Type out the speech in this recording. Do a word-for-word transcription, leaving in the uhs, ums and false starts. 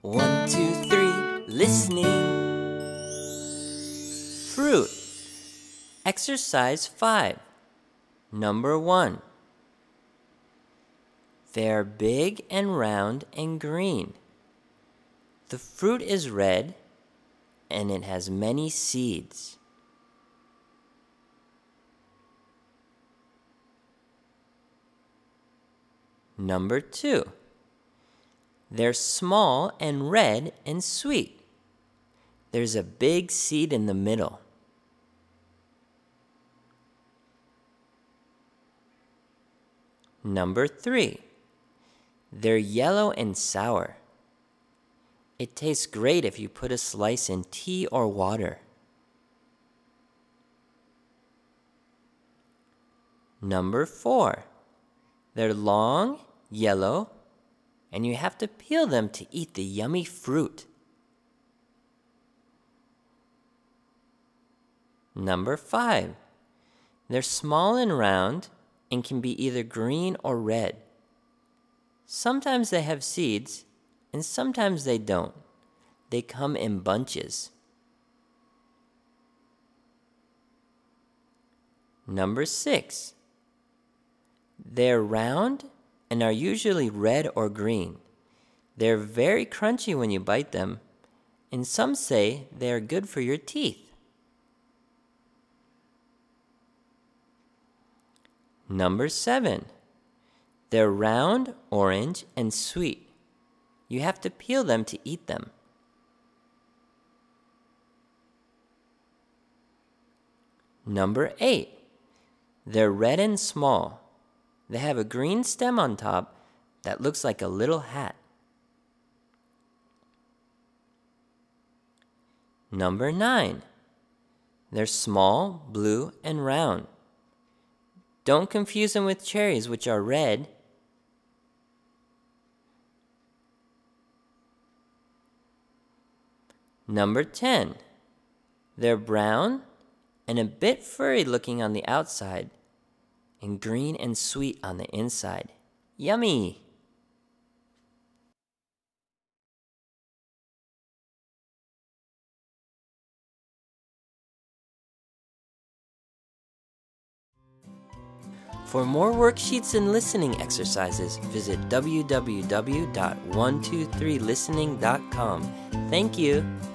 One, two, three, listening. Fruit. Exercise five. Number one. They're big and round and green. The fruit is red and it has many seeds. Number two. They're small and red and sweet. There's a big seed in the middle. Number three. They're yellow and sour. It tastes great if you put a slice in tea or water. Number four. They're long, yellow, and you have to peel them to eat the yummy fruit. Number five. They're small and round and can be either green or red. Sometimes they have seeds, and sometimes they don't. They come in bunches. Number six. They're round and are usually red or green. They're very crunchy when you bite them, and some say they are good for your teeth. Number seven. They're round, orange, and sweet. You have to peel them to eat them. Number eight. They're red and small. They have a green stem on top that looks like a little hat. Number nine. They're small, blue, and round. Don't confuse them with cherries, which are red. Number ten. They're brown and a bit furry looking on the outside, and green and sweet on the inside. Yummy! For more worksheets and listening exercises, visit w w w dot one two three listening dot com. Thank you.